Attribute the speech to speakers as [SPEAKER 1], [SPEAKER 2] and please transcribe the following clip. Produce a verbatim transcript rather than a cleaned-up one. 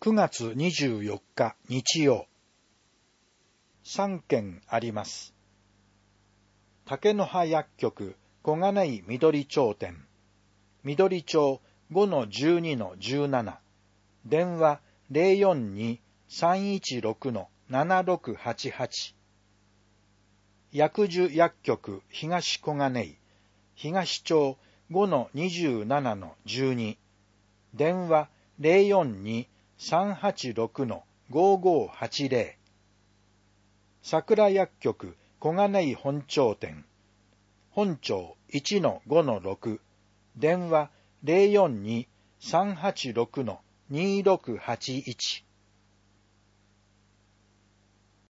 [SPEAKER 1] くがつにじゅうよっか日曜。さんけんあります。竹の葉薬局小金井緑町店、緑町 ごのじゅうにのじゅうなな、電話 ゼロよんに さんいちろく ななろくはちはち。薬樹薬局東小金井、東町 ごのにじゅうななのじゅうに、電話 ゼロよんに さんはちろく ごごはちゼロ。桜薬局小金井本町店、本町 いちのごのろく、電話 ゼロよんに さんはちろく にろくはちいち。